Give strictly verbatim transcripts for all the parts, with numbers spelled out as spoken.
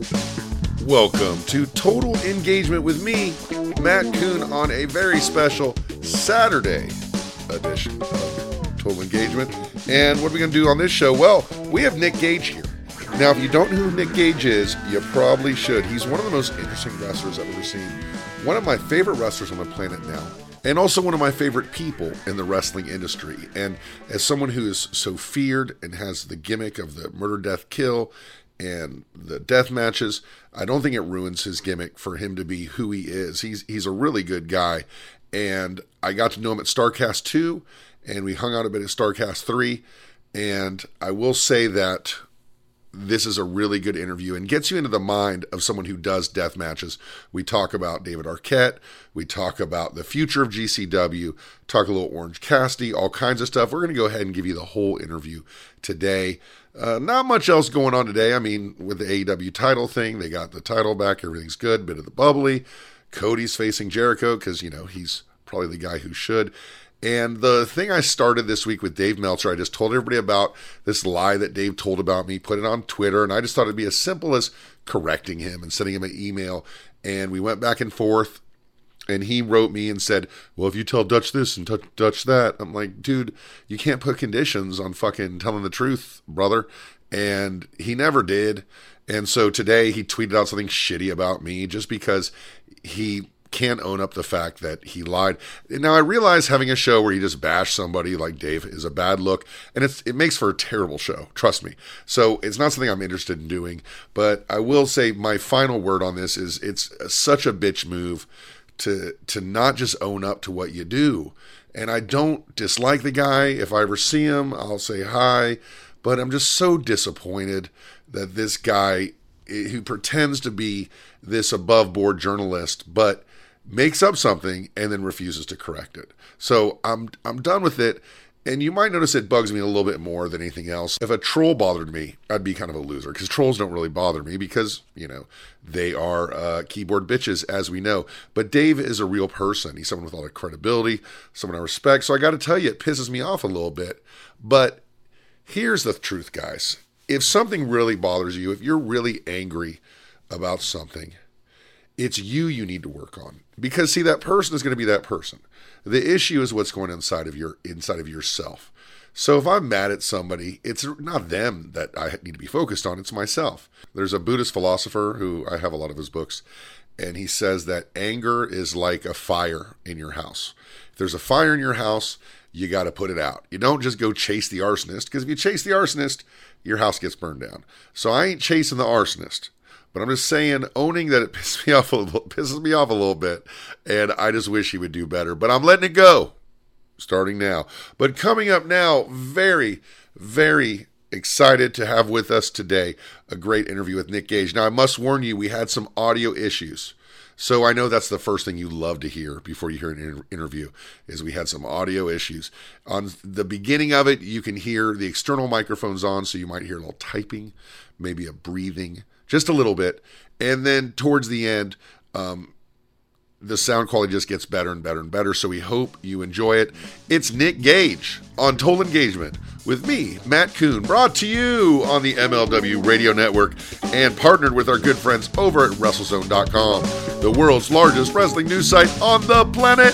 Welcome to Total Engagement with me, Matt Coon, on a very special Saturday edition of Total Engagement. And what are we going to do on this show? Well, we have Nick Gage here. Now, if you don't know who Nick Gage is, you probably should. He's one of the most interesting wrestlers I've ever seen. One of my favorite wrestlers on the planet now. And also one of my favorite people in the wrestling industry. And as someone who is so feared and has the gimmick of the murder, death, kill, and the death matches, I don't think it ruins his gimmick for him to be who he is. He's he's a really good guy. And I got to know him at StarCast two, and we hung out a bit at StarCast three. And I will say that this is a really good interview and gets you into the mind of someone who does death matches. We talk about David Arquette. We talk about the future of G C W, talk a little Orange Cassidy, all kinds of stuff. We're going to go ahead and give you the whole interview today. Uh, not much else going on today. I mean, with the A E W title thing, they got the title back. Everything's good. Bit of the bubbly. Cody's facing Jericho because, you know, he's probably the guy who should. And the thing I started this week with Dave Meltzer, I just told everybody about this lie that Dave told about me, put it on Twitter, and I just thought it'd be as simple as correcting him and sending him an email. And we went back and forth, and he wrote me and said, well, if you tell Dutch this and touch Dutch that, I'm like, dude, you can't put conditions on fucking telling the truth, brother. And he never did. And so today he tweeted out something shitty about me just because he can't own up the fact that he lied. Now, I realize having a show where you just bash somebody like Dave is a bad look, and it's it makes for a terrible show, trust me. So it's not something I'm interested in doing, but I will say my final word on this is it's such a bitch move to to not just own up to what you do. And I don't dislike the guy. If I ever see him, I'll say hi, but I'm just so disappointed that this guy who pretends to be this above board journalist, but makes up something and then refuses to correct it. So I'm I'm done with it. And you might notice it bugs me a little bit more than anything else. If a troll bothered me, I'd be kind of a loser because trolls don't really bother me because, you know, they are uh, keyboard bitches, as we know. But Dave is a real person. He's someone with a lot of credibility, someone I respect. So I got to tell you, it pisses me off a little bit. But here's the truth, guys. If something really bothers you, if you're really angry about something, it's you you need to work on. Because, see, that person is going to be that person. The issue is what's going on inside of your inside of yourself. So if I'm mad at somebody, it's not them that I need to be focused on, it's myself. There's a Buddhist philosopher who I have a lot of his books, and he says that anger is like a fire in your house. If there's a fire in your house, you got to put it out. You don't just go chase the arsonist, because if you chase the arsonist, your house gets burned down. So I ain't chasing the arsonist. But I'm just saying, owning that it pisses me off a little, pisses me off a little bit, and I just wish he would do better. But I'm letting it go, starting now. But coming up now, very, very excited to have with us today a great interview with Nick Gage. Now, I must warn you, we had some audio issues. So I know that's the first thing you love to hear before you hear an inter- interview, is we had some audio issues. On the beginning of it, you can hear the external microphones on, so you might hear a little typing, maybe a breathing, just a little bit. And then towards the end, um, the sound quality just gets better and better and better. So we hope you enjoy it. It's Nick Gage on Total Engagement with me, Matt Coon, brought to you on the M L W Radio Network and partnered with our good friends over at WrestleZone dot com, the world's largest wrestling news site on the planet.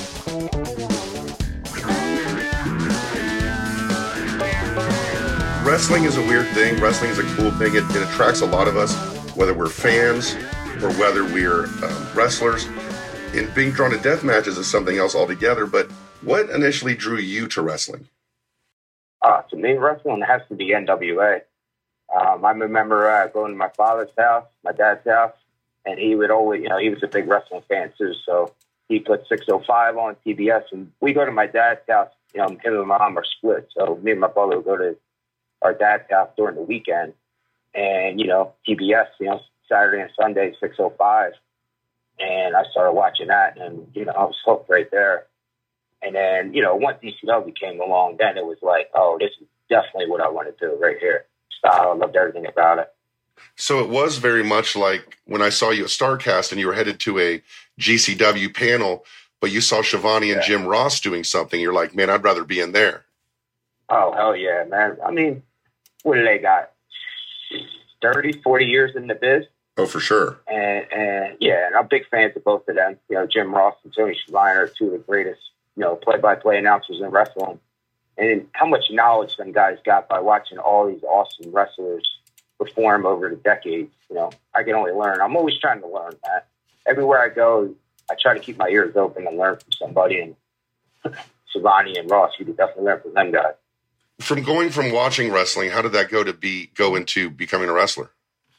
Wrestling is a weird thing. Wrestling is a cool thing. It, it attracts a lot of us, whether we're fans or whether we're um, wrestlers. And being drawn to death matches is something else altogether. But what initially drew you to wrestling? Uh, to me, wrestling has to be N W A. Um, I remember uh, going to my father's house, my dad's house, and he would always, you know, he was a big wrestling fan too. So he put six oh five on T B S, and we go to my dad's house. You know, him and my mom are split, so me and my brother would go to our dad's house during the weekend, and, you know, T B S, you know, Saturday and Sunday, six oh five. And I started watching that, and, you know, I was hooked right there. And then, you know, once D C W came along, then it was like, oh, this is definitely what I want to do right here. Style, I loved everything about it. So it was very much like when I saw you at StarCast and you were headed to a G C W panel, but you saw Shivani and yeah. Jim Ross doing something. You're like, man, I'd rather be in there. Oh, hell yeah, man. I mean, what do they got? thirty, forty years in the biz? Oh, for sure. And, and yeah, and I'm big fans of both of them. You know, Jim Ross and Tony Schiavone are two of the greatest, you know, play-by-play announcers in wrestling. And how much knowledge them guys got by watching all these awesome wrestlers perform over the decades. You know, I can only learn. I'm always trying to learn, man. Everywhere I go, I try to keep my ears open and learn from somebody. And Schiavone and Ross, you could definitely learn from them guys. From going from watching wrestling, how did that go to be go into becoming a wrestler?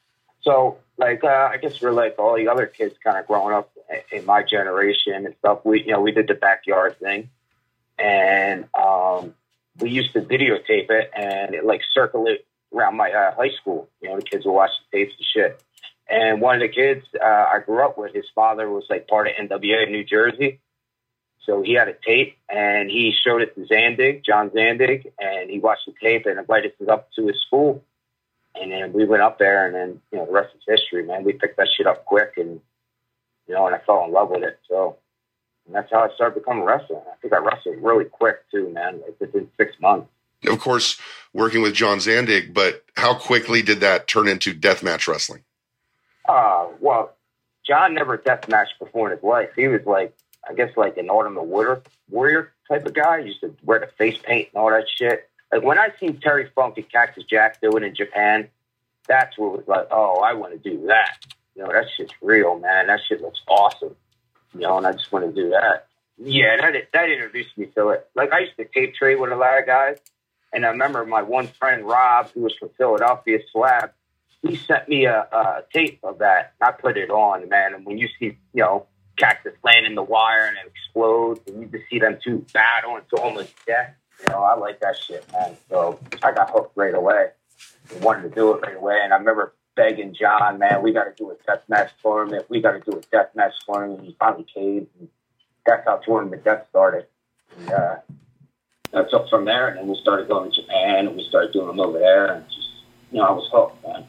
So, like, uh, I guess we're like all the other kids kind of growing up in my generation and stuff. We, you know, we did the backyard thing, and um, we used to videotape it and it like circulate around my uh, high school. You know, the kids would watch the tapes and shit. And one of the kids uh, I grew up with, his father was like part of N W A in New Jersey. So he had a tape, and he showed it to Zandig, John Zandig, and he watched the tape and invited us up to his school. And then we went up there, and then, you know, the rest is history, man. We picked that shit up quick, and, you know, and I fell in love with it. So and that's how I started becoming a wrestler. I think I wrestled really quick, too, man, like within six months. Of course, working with John Zandig, but how quickly did that turn into deathmatch wrestling? Uh, well, John never deathmatched before in his life. He was like, I guess like an Ultimate Warrior, warrior type of guy. He used to wear the face paint and all that shit. Like when I seen Terry Funk and Cactus Jack do it in Japan, that's what it was like, oh, I want to do that. You know, that shit's real, man. That shit looks awesome. You know, and I just want to do that. Yeah, that that introduced me to it. Like I used to tape trade with a lot of guys. And I remember my one friend, Rob, who was from Philadelphia, Slab, he sent me a, a tape of that. I put it on, man. And when you see, you know, Cactus land in the wire and it explodes, and you just see them two battle until almost death. You know, I like that shit, man. So I got hooked right away and wanted to do it right away. And I remember begging John, man, we got to do a deathmatch tournament. We got to do a deathmatch tournament. And he finally caved. And that's how Tournament Death started. And uh, that's up from there. And then we started going to Japan, and we started doing them over there. And just, you know, I was hooked, man.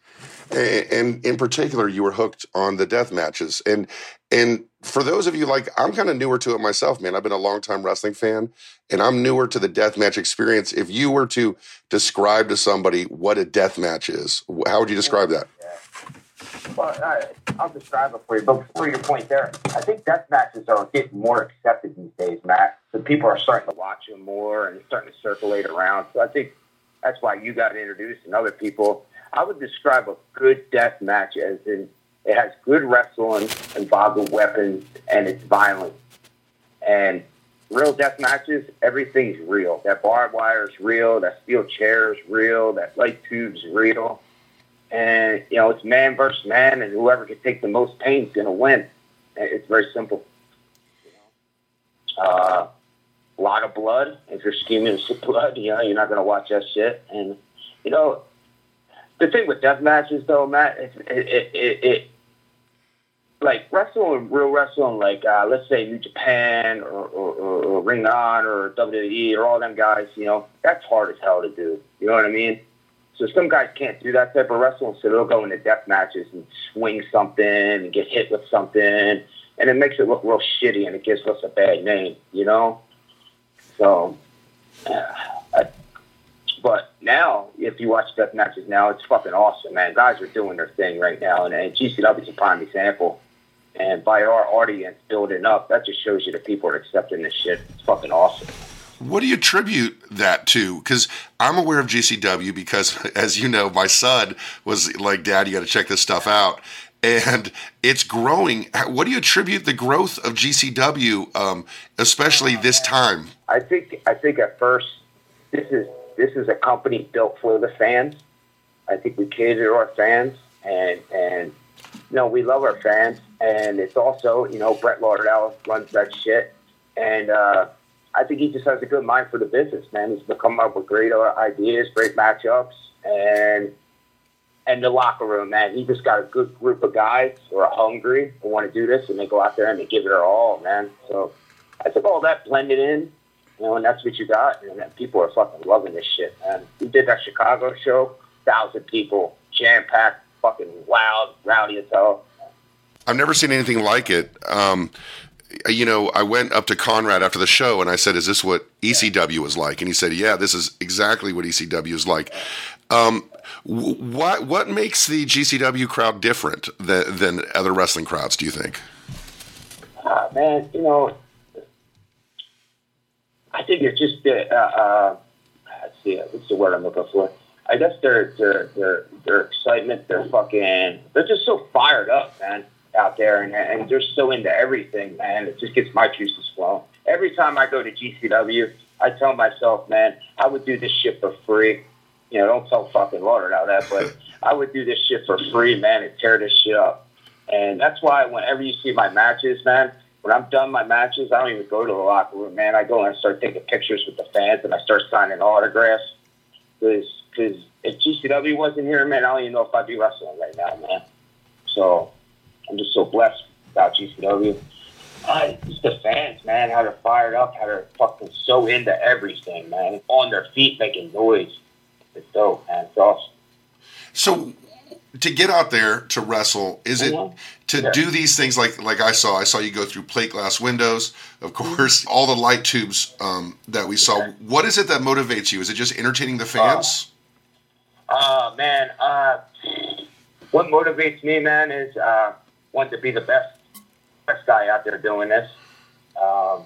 And in particular, you were hooked on the death matches. And and for those of you, like, I'm kind of newer to it myself, man. I've been a longtime wrestling fan, and I'm newer to the death match experience. If you were to describe to somebody what a death match is, how would you describe that? Yeah. Well, uh, I'll describe it for you. But before your point there, I think death matches are getting more accepted these days, Matt. So people are starting to watch them more, and it's starting to circulate around. So I think that's why you got introduced and other people. I would describe a good death match as in it has good wrestling involved with weapons, and it's violent. And real death matches, everything's real. That barbed wire is real. That steel chair is real. That light tube's real. And, you know, it's man versus man, and whoever can take the most pain is going to win. It's very simple. You know? Uh, a lot of blood. If you're scheming with blood, you know, you're not going to watch that shit. And, you know, the thing with death matches, though, Matt, it, it, it, it like wrestling, real wrestling, like uh, let's say New Japan or, or, or, or Ring of Honor or W W E or all them guys, you know, that's hard as hell to do. You know what I mean? So some guys can't do that type of wrestling, so they'll go into death matches and swing something and get hit with something, and it makes it look real shitty, and it gives us a bad name, you know? So, uh, I, but now, if you watch death matches now, it's fucking awesome, man. Guys are doing their thing right now, and, and G C W is a prime example. And by our audience building up, that just shows you that people are accepting this shit. It's fucking awesome. What do you attribute that to? Because I'm aware of G C W because, as you know, my son was like, Dad, you got to check this stuff out. And it's growing. What do you attribute the growth of G C W, um, especially this time? I think I think at first, this is this is a company built for the fans. I think we cater to our fans, and and you know, we love our fans. And it's also, you know, Brett Lauderdale runs that shit, and uh, I think he just has a good mind for the business, man. He's been coming up with great ideas, great matchups, and and the locker room, man. He just got a good group of guys who are hungry, who want to do this, and they go out there and they give it their all, man. So I think all that blended in, you know, and that's what you got. And people are fucking loving this shit, man. We did that Chicago show, thousand people, jam-packed, fucking loud, rowdy as hell. I've never seen anything like it. Um, you know, I went up to Conrad after the show and I said, is this what E C W was like? And he said, yeah, this is exactly what E C W is like. Um, what what makes the G C W crowd different than, than other wrestling crowds, do you think? Uh, man, you know, I think it's just the, uh, uh, let's see, what's the word I'm looking for? I guess their, their, their, their excitement, their fucking, they're just so fired up, man, out there, and, and they're so into everything, man. It just gets my juices flowing. Every time I go to G C W, I tell myself, man, I would do this shit for free. You know, don't tell fucking Lauderdale that, but I would do this shit for free, man, and tear this shit up. And that's why whenever you see my matches, man, when I'm done my matches, I don't even go to the locker room, man. I go and I start taking pictures with the fans, and I start signing autographs. Because if G C W wasn't here, man, I don't even know if I'd be wrestling right now, man. So I'm just so blessed about G C W. Uh, just the fans, man, how they're fired up, how they're fucking so into everything, man. On their feet making noise. It's dope, man. It's awesome. So to get out there to wrestle, is it mm-hmm. to yeah. do these things like like I saw? I saw you go through plate glass windows, of course, all the light tubes um, that we saw. Yeah. What is it that motivates you? Is it just entertaining the fans? Uh, uh man, uh, what motivates me, man, is uh, want to be the best best guy out there doing this. Um,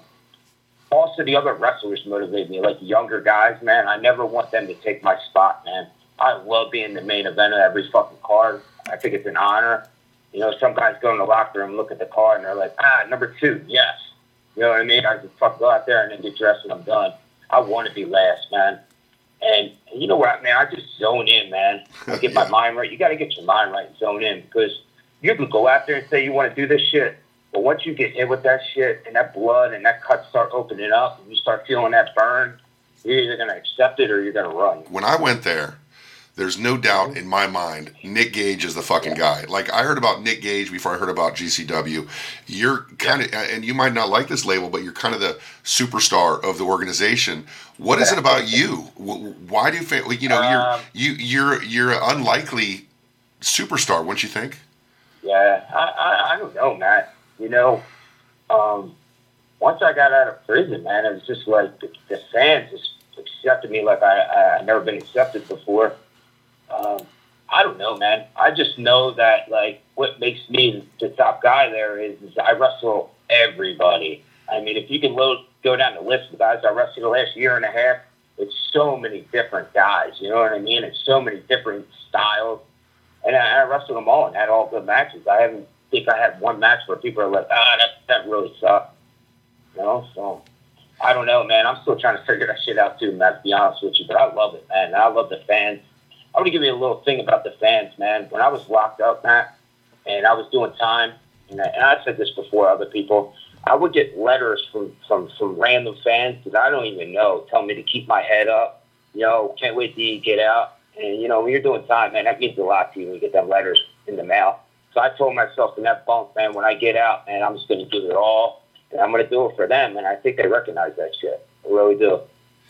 also, the other wrestlers motivate me, like younger guys, man. I never want them to take my spot, man. I love being the main event of every fucking card. I think it's an honor. You know, some guys go in the locker room, look at the card, and they're like, ah, number two, yes. You know what I mean? I just fuck go out there and then get dressed and I'm done. I want to be last, man. And you know what, man? I just zone in, man. I get my mind right. You got to get your mind right and zone in, because you can go out there and say you want to do this shit, but once you get hit with that shit and that blood and that cut start opening up and you start feeling that burn, you're either going to accept it or you're going to run. When I went there, there's no doubt in my mind, Nick Gage is the fucking guy. Like, I heard about Nick Gage before I heard about G C W. You're kind of, and you might not like this label, but you're kind of the superstar of the organization. What is it about you? Why do you, you know, you're um, you you're you're an unlikely superstar, wouldn't you think? Yeah, I I, I don't know, Matt. You know, um, once I got out of prison, man, it was just like the, the fans just accepted me like I I I'd never been accepted before. Um, I don't know, man. I just know that, like, what makes me the top guy there is, is I wrestle everybody. I mean, if you can load, go down the list of guys I wrestled the last year and a half, it's so many different guys, you know what I mean? It's so many different styles. And I, I wrestled them all and had all good matches. I haven't think I had one match where people are like, ah, that, that really sucked. You know, so I don't know, man. I'm still trying to figure that shit out too, man, to be honest with you. But I love it, man. I love the fans. I want to give you a little thing about the fans, man. When I was locked up, Matt, and I was doing time, and, I, and I've said this before, other people, I would get letters from, from, from random fans that I don't even know, telling me to keep my head up. You know, can't wait till you get out. And, you know, when you're doing time, man, that means a lot to you when you get them letters in the mail. So I told myself in that bunk, man, when I get out, man, I'm just going to give it all, and I'm going to do it for them. And I think they recognize that shit. I really do.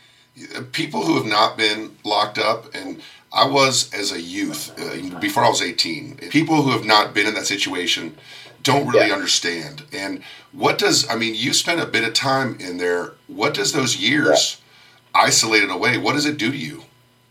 People who have not been locked up, and I was as a youth, uh, before I was eighteen, people who have not been in that situation don't really yeah. understand. And what does, I mean, you spent a bit of time in there. What does those years yeah. isolated away, what does it do to you?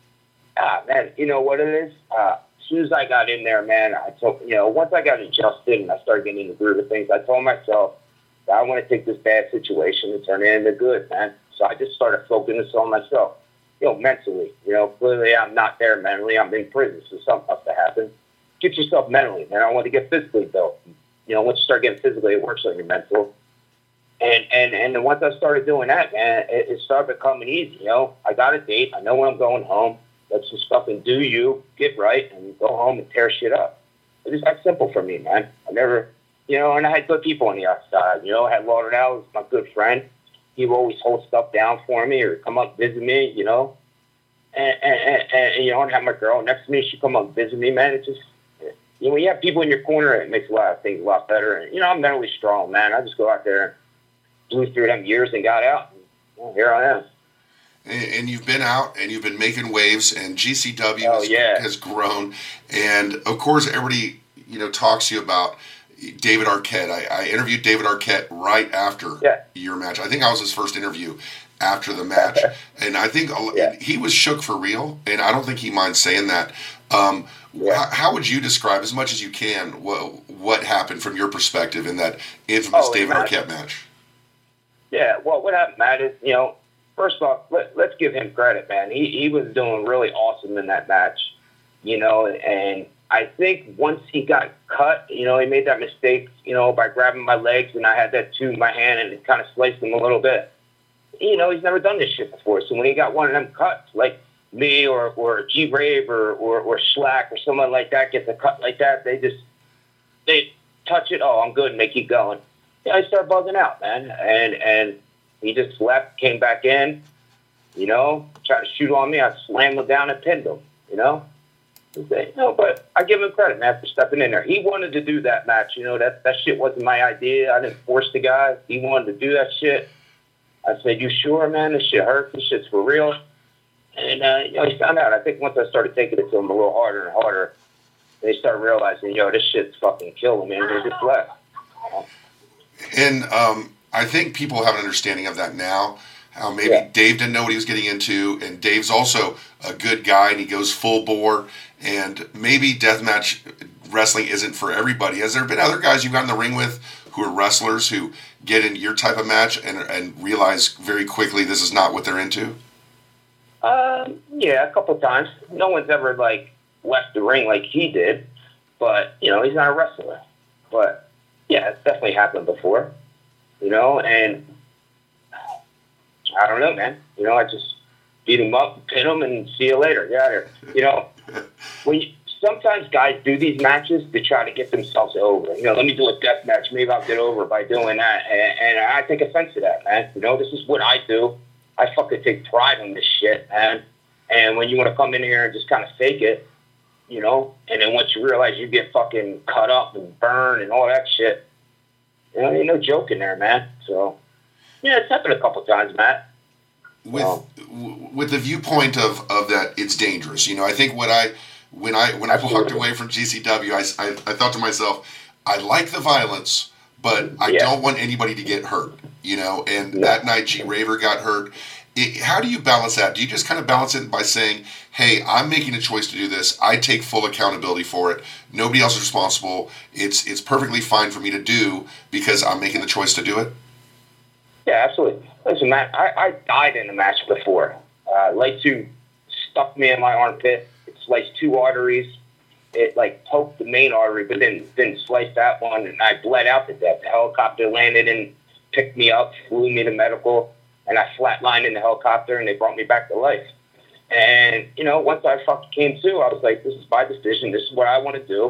Ah, man, you know what it is? Uh, as soon as I got in there, man, I told, you know, once I got adjusted and I started getting in the groove of things, I told myself that I want to take this bad situation and turn it into good, man. So I just started focusing on myself, you know, mentally. You know, clearly I'm not there mentally. I'm in prison, so something must have happened. Get yourself mentally, man. I want to get physically built. You know, once you start getting physically, it works on your mental. And and and then once I started doing that, man, it, it started becoming easy. You know, I got a date. I know when I'm going home. Let's just fucking do you, get right, and go home and tear shit up. It was that simple for me, man. I never, you know, and I had good people on the outside. You know, I had Lauderdale, was my good friend. He would always hold stuff down for me or come up visit me, you know. And, and, and, and you know, and have my girl next to me. She'd come up visit me, man. It just, you know, when you have people in your corner, it makes a lot of things a lot better. And, you know, I'm mentally strong, man. I just go out there and blew through them years and got out. And, well, here I am. And you've been out and you've been making waves, and G C W oh, has, yeah. has grown. And of course, everybody, you know, talks to you about David Arquette. I, I interviewed David Arquette right after yeah. your match. I think I was his first interview. after the match, and I think Yeah. he was shook for real, and I don't think he minds saying that. Um, Yeah. how, how would you describe, as much as you can, what what happened from your perspective in that infamous Oh, David Matt- Arquette match? Yeah, well, what happened, Matt, is, you know, first off, let, let's give him credit, man. He he was doing really awesome in that match, you know, and I think once he got cut, you know, he made that mistake, you know, by grabbing my legs, and I had that tube in my hand, and it kind of sliced him a little bit. You know, he's never done this shit before, so when he got one of them cuts, like me or, or G-Rave or, or, or Schlack or someone like that gets a cut like that, they just, they touch it, oh, I'm good, and they keep going. Yeah, I start bugging out, man. And and he just left, came back in, you know, tried to shoot on me. I slammed him down and pinned him, you know. No, but I give him credit, man, for stepping in there. He wanted to do that match, you know. That, that shit wasn't my idea. I didn't force the guy. He wanted to do that shit. I said, you sure, man? This shit hurts. This shit's for real. And, uh, you know, he found out. I think once I started taking it to him a little harder and harder, they started realizing, yo, this shit's fucking killing me. And they just left. And um, I think people have an understanding of that now. How maybe Yeah. Dave didn't know what he was getting into, and Dave's also a good guy, and he goes full bore. And maybe deathmatch wrestling isn't for everybody. Has there been other guys you've got in the ring with who are wrestlers who get in your type of match and and realize very quickly this is not what they're into? Um, yeah, a couple of times. No one's ever, like, left the ring like he did. But, you know, he's not a wrestler. But, yeah, it's definitely happened before. You know, and I don't know, man. You know, I just beat him up, pin him, and see you later. Get out of here. You know, when you, sometimes guys do these matches to try to get themselves over. You know, let me do a death match. Maybe I'll get over by doing that. And, and I take offense to that, man. You know, this is what I do. I fucking take pride in this shit, man. And when you want to come in here and just kind of fake it, you know, and then once you realize you get fucking cut up and burned and all that shit, you know, ain't no joke in there, man. So, yeah, it's happened a couple times, Matt. With Well, w- with the viewpoint of, of that it's dangerous. You know, I think what I when I when I walked Absolutely. away from G C W, I, I, I thought to myself, I like the violence, but I Yeah. don't want anybody to get hurt. You know, and No. that night G Raver got hurt. It, how do you balance that? Do you just kind of balance it by saying, hey, I'm making a choice to do this. I take full accountability for it. Nobody else is responsible. It's it's perfectly fine for me to do because I'm making the choice to do it? yeah, absolutely. Listen, Matt, I, I died in a match before. Uh, light two stuck me in my armpit. It sliced two arteries. It, like, poked the main artery, but then didn't slice that one, and I bled out to death. The helicopter landed and picked me up, flew me to medical, and I flatlined in the helicopter, and they brought me back to life. And, you know, once I fucking came to, I was like, this is my decision. This is what I want to do.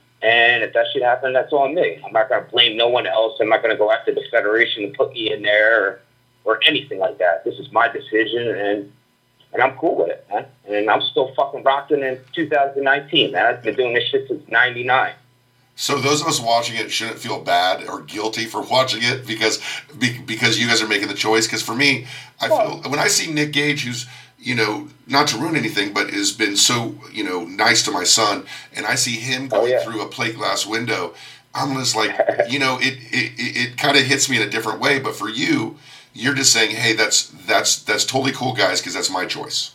And if that shit happened, that's on me. I'm not going to blame no one else. I'm not going to go after the Federation and put me in there or, or anything like that. This is my decision, and and I'm cool with it, man. And I'm still fucking rocking in two thousand nineteen, man. I've been doing this shit since ninety-nine. So those of us watching it shouldn't feel bad or guilty for watching it because be, because you guys are making the choice. Because for me, I feel when I see Nick Gage, who's, you know, not to ruin anything, but has been so, you know, nice to my son, and I see him going Oh, yeah. through a plate glass window, I'm just like, you know, it it, it, it kind of hits me in a different way. But for you, you're just saying, hey, that's that's that's totally cool, guys, because that's my choice.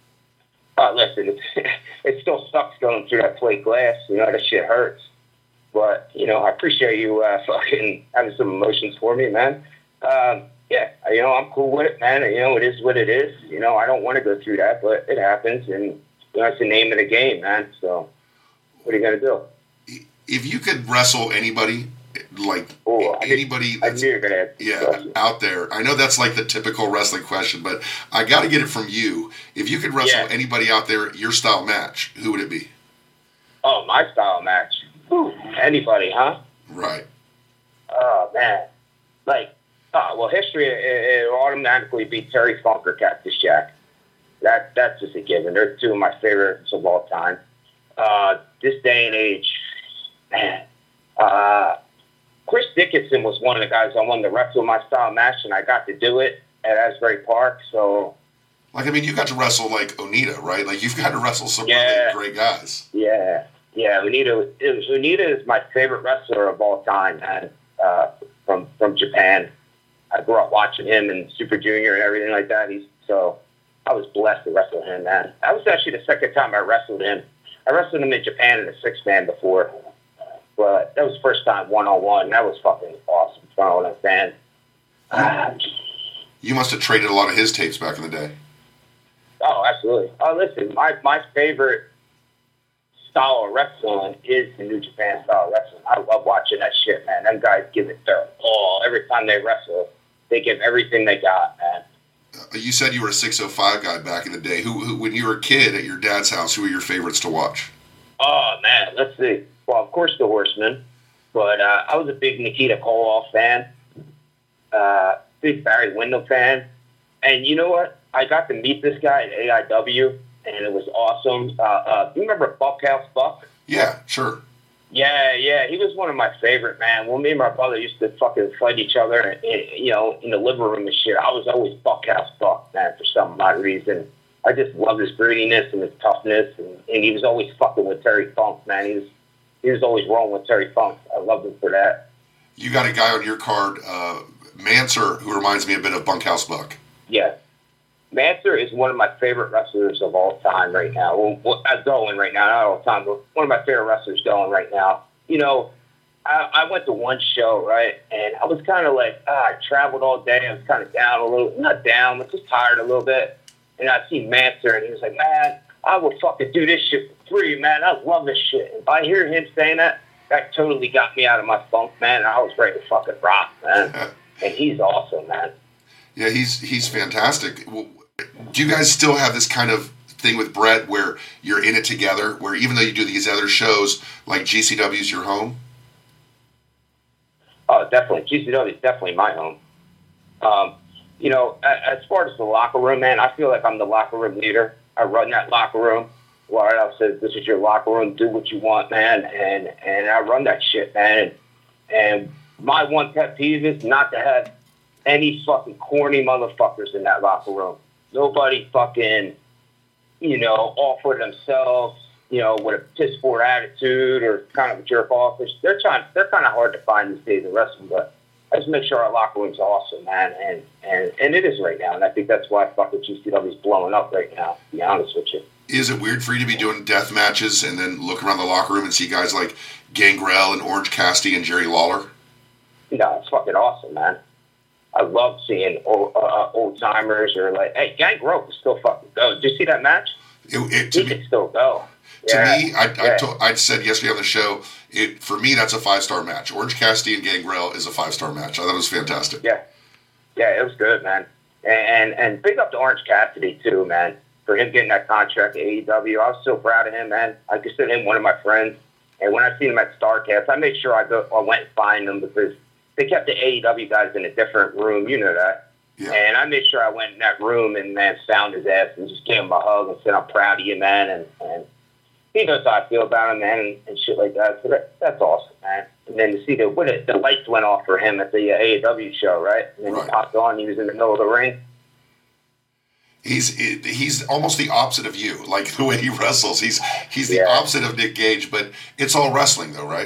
Uh, listen, it, it still sucks going through that plate glass. You know, that shit hurts. But, you know, I appreciate you uh, fucking having some emotions for me, man. Um, yeah, you know, I'm cool with it, man. You know, it is what it is. You know, I don't want to go through that, but it happens. And, you know, it's the name of the game, man. So what are you going to do? If you could wrestle anybody, like Oh, I anybody I that's knew you were going to ask this yeah, question. out there. I know that's like the typical wrestling question, but I got to get it from you. If you could wrestle Yeah. anybody out there, your style match, who would it be? Oh, my style match. Whew, anybody, huh? Right. Oh, man. Like, oh, well, history, it, it automatically beat Terry Funk or Cactus Jack. That, that's just a given. They're two of my favorites of all time. Uh, this day and age, man. Uh, Chris Dickinson was one of the guys I wanted to wrestle my style match, and I got to do it at Asbury Park, so, Like, I mean, you got to wrestle, like, Onita, right? Like, you've got to wrestle some Yeah. really great guys. yeah. Yeah, Onita, Onita is my favorite wrestler of all time, man, uh, from, from Japan. I grew up watching him and Super Junior and everything like that. He's so I was blessed to wrestle him, man. That was actually the second time I wrestled him. I wrestled him in Japan in a six man before, but that was the first time one on one. That was fucking awesome. Throwing a fan. Ah. You must have traded a lot of his tapes back in the day. Oh, absolutely. Oh, listen, my my favorite style of wrestling is the New Japan style of wrestling. I love watching that shit, man. Them guys give it their all. Every time they wrestle, they give everything they got, man. Uh, you said you were a six oh five guy back in the day. Who, who, when you were a kid at your dad's house, who were your favorites to watch? Oh, man, let's see. Well, of course, the Horsemen. But uh, I was a big Nikita Koloff fan. Uh, big Barry Windham fan. And you know what? I got to meet this guy at A I W, and it was awesome. Uh, uh, you remember Buckhouse Buck? Yeah, sure. Yeah, yeah. He was one of my favorite, man. When me and my brother used to fucking fight each other, in, you know, in the living room and shit, I was always Buckhouse Buck, man, for some odd reason. I just loved his grittiness and his toughness, and, and he was always fucking with Terry Funk, man. He was he was always rolling with Terry Funk. I loved him for that. You got a guy on your card, uh, Manser, who reminds me a bit of Bunkhouse Buck. Yeah. Manser is one of my favorite wrestlers of all time right now. Well, well, uh, going right now, not all the time, but one of my favorite wrestlers going right now. You know, I, I went to one show, right, and I was kind of like, ah, I traveled all day. I was kind of down a little, not down, but just tired a little bit. And I seen Manser, and he was like, man, I will fucking do this shit for free, man. I love this shit. And by hearing him saying that, that totally got me out of my funk, man. And I was ready to fucking rock, man. And he's awesome, man. Yeah, he's he's fantastic. Do you guys still have this kind of thing with Brett where you're in it together, where even though you do these other shows, like G C W's your home? Oh, definitely. G C W is definitely my home. Um, you know, as far as the locker room, man, I feel like I'm the locker room leader. I run that locker room. Well, I said, this is your locker room. Do what you want, man. And and I run that shit, man. And, and my one pet peeve is not to have any fucking corny motherfuckers in that locker room. Nobody fucking, you know, all for themselves, you know, with a piss poor attitude or kind of a jerk off. They're trying. They're kind of hard to find these days in wrestling, but I just make sure our locker room's awesome, man, and and and it is right now, and I think that's why fucking G C W's blowing up right now. To be honest with you. Is it weird for you to be doing death matches and then look around the locker room and see guys like Gangrel and Orange Cassidy and Jerry Lawler? No, it's fucking awesome, man. I love seeing old, uh, old timers or like, hey, Gangrel can still fucking go. Did you see that match? It, it, to he me, can still go. To yeah. me, I, yeah. I, told, I said yesterday on the show, it for me, that's a five-star match. Orange Cassidy and Gangrel is a five-star match. I thought it was fantastic. Yeah. Yeah, it was good, man. And, and, and big up to Orange Cassidy, too, man, for him getting that contract at A E W. I was so proud of him, man. I consider him one of my friends. And when I seen him at StarCast, I made sure I, go, I went and find him because they kept the A E W guys in a different room. You know that. Yeah. And I made sure I went in that room and, man, found his ass and just gave him a hug and said, I'm proud of you, man. And, and he knows how I feel about him, man, and, and shit like that. So that, that's awesome, man. And then to see the, what it, the lights went off for him at the uh, A E W show, right? And then right. he popped on. He was in the middle of the ring. He's he's almost the opposite of you, like the way he wrestles. He's he's the yeah. opposite of Nick Gage, but it's all wrestling, though, right?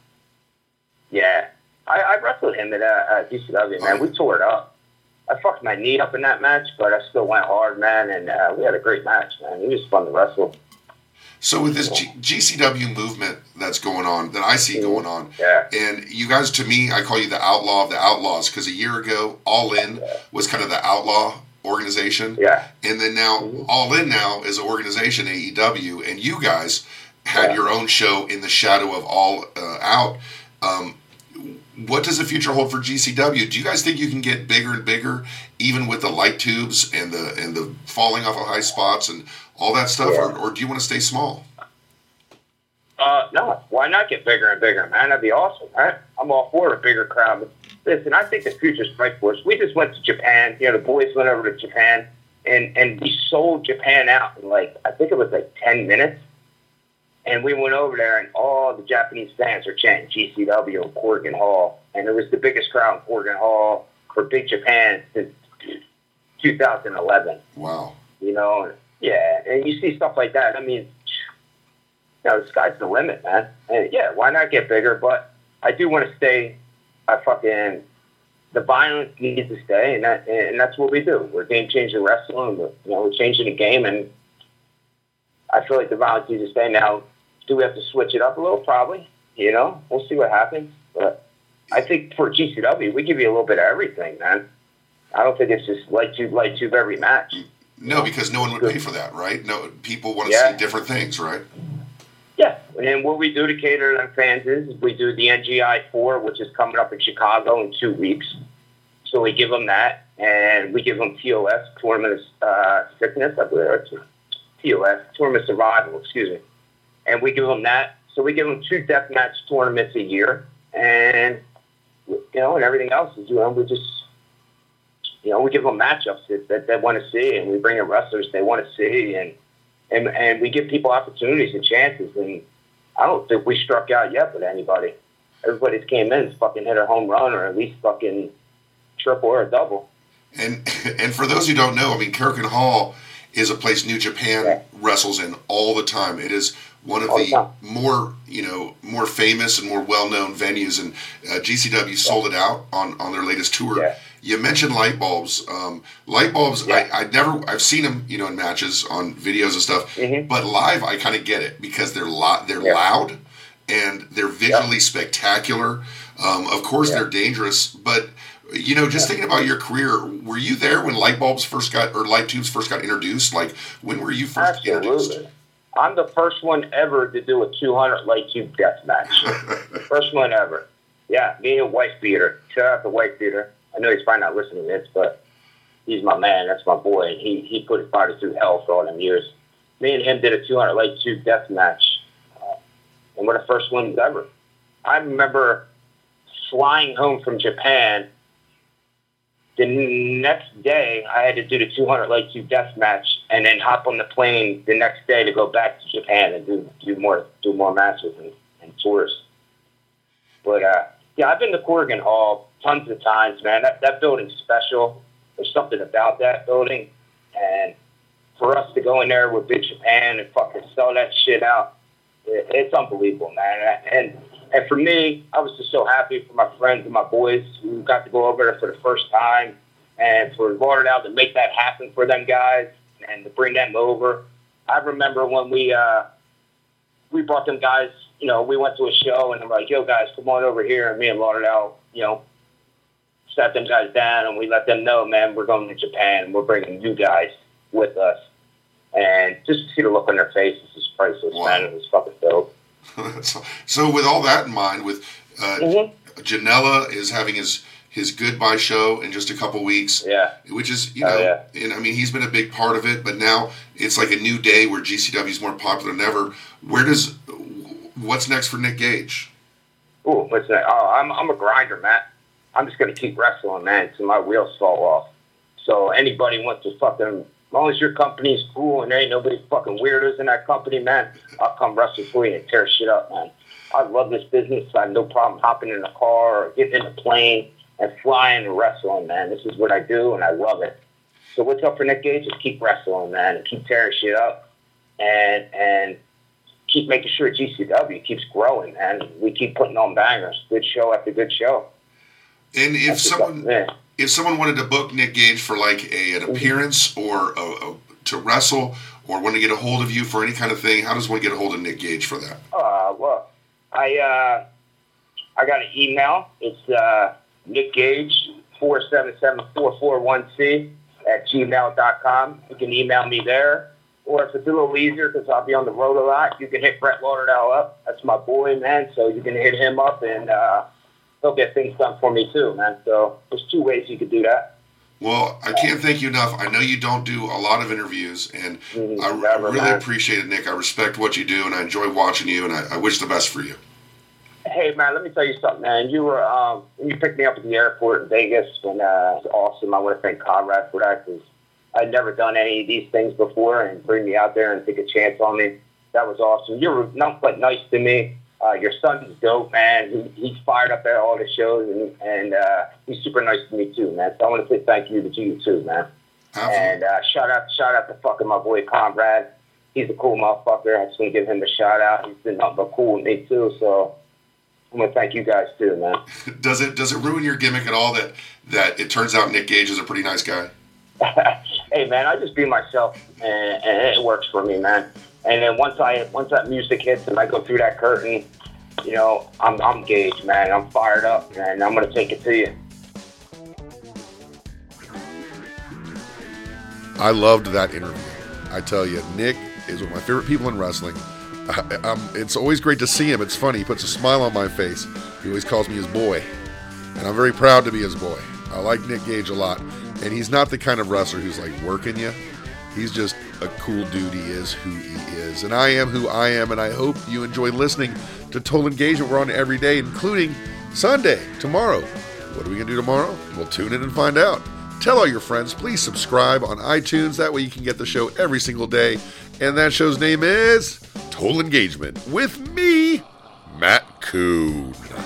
Yeah. I, I wrestled him at uh, G C W, man. Oh, yeah. We tore it up. I fucked my knee up in that match, but I still went hard, man, and uh, we had a great match, man. It was fun to wrestle. So with this G- GCW movement that's going on, that I see going on, yeah. and you guys, to me, I call you the outlaw of the outlaws, because a year ago, All In yeah. was kind of the outlaw organization. Yeah. And then now, mm-hmm. All In now is an organization, A E W, and you guys had yeah. your own show in the shadow of All uh, Out. Um, what does the future hold for G C W? Do you guys think you can get bigger and bigger, even with the light tubes and the and the falling off of high spots and all that stuff, yeah. or, or do you want to stay small? Uh, no, why not get bigger and bigger, man? That'd be awesome, right? I'm all for a bigger crowd. But listen, I think the future's bright for us. We just went to Japan. You know, the boys went over to Japan, and, and we sold Japan out in like, I think it was like ten minutes. And we went over there, and all the Japanese fans are chanting G C W in Corrigan Hall. And it was the biggest crowd in Corrigan Hall for Big Japan since two thousand eleven. Wow. You know, yeah, and you see stuff like that. I mean, you know, the sky's the limit, man. And yeah, why not get bigger? But I do want to stay a fucking the violence needs to stay, and that, and that's what we do. We're game changer wrestling. We're, you know, we're changing the game, and I feel like the violence needs to stay. Now, do we have to switch it up a little? Probably. You know, we'll see what happens. But I think for G C W, we give you a little bit of everything, man. I don't think it's just light tube, light tube every match. No, because no one would pay for that, right? No, people want to yeah. see different things, right? Yeah, and what we do to cater to them fans is we do the N G I four, which is coming up in Chicago in two weeks. So we give them that, and we give them T O S, Tournament of uh, Sickness, I believe. It's T O S, Tournament of Survival, excuse me. And we give them that. So we give them two deathmatch tournaments a year, and, you know, and everything else is, you know, we just, you know, we give them matchups that, that they want to see, and we bring in wrestlers they want to see, and And and we give people opportunities and chances, and I don't think we struck out yet with anybody. Everybody that came in fucking hit a home run, or at least fucking triple or a double. And and for those who don't know, I mean, Korakuen Hall is a place New Japan yeah. wrestles in all the time. It is one of all the, the more you know more famous and more well known venues, and uh, G C W yeah. sold it out on, on their latest tour. Yeah. You mentioned light bulbs. Um, light bulbs, yeah. I, I never, I've seen them, you know, in matches on videos and stuff, mm-hmm. but live, I kind of get it because they're lo- they're yeah. loud and they're visually yeah. spectacular. Um, of course, yeah. they're dangerous, but you know, just yeah. thinking about your career, were you there when light bulbs first got or light tubes first got introduced? Like, when were you first Absolutely. introduced? I'm the first one ever to do a two hundred light tube death match. First one ever. Yeah, me and White Beater. Shout out to White Beater. I know he's probably not listening to this, but he's my man. That's my boy. He he put his body through hell for all them years. Me and him did a two hundred light tube death match, uh, and we're the first ones ever. I remember flying home from Japan. The next day, I had to do the two hundred light tube death match, and then hop on the plane the next day to go back to Japan and do do more do more matches and, and tours. But uh, yeah, I've been to Korakuen Hall tons of times, man. That that building's special. There's something about that building, and for us to go in there with Big Japan and fucking sell that shit out, it, it's unbelievable, man. And and for me, I was just so happy for my friends and my boys who got to go over there for the first time, and for Lauderdale to make that happen for them guys and to bring them over. I remember when we uh, we brought them guys. You know, we went to a show, and I'm like, yo, guys, come on over here. And me and Lauderdale, you know, sat them guys down, and we let them know, man, we're going to Japan. We're bringing you guys with us. And just to see the look on their faces is priceless, wow. man. It was fucking dope. so, so with all that in mind, with uh, mm-hmm. Janela is having his, his goodbye show in just a couple weeks. Yeah. Which is, you know, oh, yeah. and I mean, he's been a big part of it, but now it's like a new day where G C W is more popular than ever. Where does... What's next for Nick Gage? Oh, what's next? Oh, I'm I'm a grinder, man. I'm just gonna keep wrestling, man, till my wheels fall off. So anybody wants to fucking, as long as your company's cool and there ain't nobody fucking weirdos in that company, man, I'll come wrestle for you and tear shit up, man. I love this business. I have no problem hopping in a car or getting in a plane and flying and wrestling, man. This is what I do, and I love it. So what's up for Nick Gage? Just keep wrestling, man, and keep tearing shit up, and and. keep making sure G C W keeps growing, and we keep putting on bangers, good show after good show. And if That's someone if someone wanted to book Nick Gage for like a, an appearance or a, a, to wrestle, or want to get a hold of you for any kind of thing, how does one get a hold of Nick Gage for that? Uh, well, I uh, I got an email. It's uh, Nick Gage four seven seven four four one C at gmail dot com. You can email me there. Or if it's a little easier, because I'll be on the road a lot, you can hit Brett Lauderdale up. That's my boy, man. So you can hit him up, and uh, he'll get things done for me too, man. So there's two ways you could do that. Well, I can't thank you enough. I know you don't do a lot of interviews, and mm-hmm. I, Never, I really man. appreciate it, Nick. I respect what you do, and I enjoy watching you, and I, I wish the best for you. Hey, man, let me tell you something, man. You were um, you picked me up at the airport in Vegas, and uh, it was awesome. I want to thank Conrad for that, because I'd never done any of these things before, and bring me out there and take a chance on me. That was awesome. You were nothing but nice to me. Uh, your son's dope, man. He, he's fired up at all the shows, and, and uh, he's super nice to me too, man. So I want to say thank you to you too, man. Absolutely. And uh, shout out, shout out to fucking my boy Conrad. He's a cool motherfucker. I just want to give him a shout out. He's been nothing but cool with me too. So I'm gonna thank you guys too, man. Does it does it ruin your gimmick at all that that it turns out Nick Gage is a pretty nice guy? Hey, man, I just be myself, and, and it works for me, man. And then once I once that music hits and I go through that curtain, you know, I'm I'm Gage, man. I'm fired up, and I'm gonna take it to you. I loved that interview. I tell you, Nick is one of my favorite people in wrestling. I, I'm, it's always great to see him. It's funny. He puts a smile on my face. He always calls me his boy, and I'm very proud to be his boy. I like Nick Gage a lot, and he's not the kind of wrestler who's like working you. He's just a cool dude. He is who he is, and I am who I am, and I hope you enjoy listening to Total Engagement. We're on every day, including Sunday, tomorrow. What are we going to do tomorrow? We'll tune in and find out. Tell all your friends. Please subscribe on iTunes. That way you can get the show every single day. And that show's name is Total Engagement with me, Matt Coon.